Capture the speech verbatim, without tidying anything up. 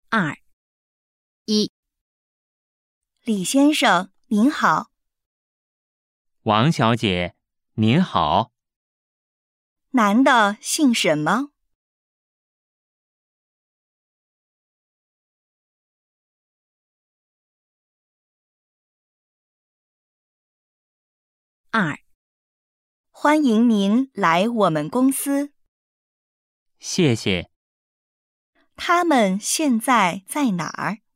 二、一。 李先生，您好。 王小姐，您好。 男的姓什么？ 二、 欢迎您来我们公司。 谢谢。 他们现在在哪儿？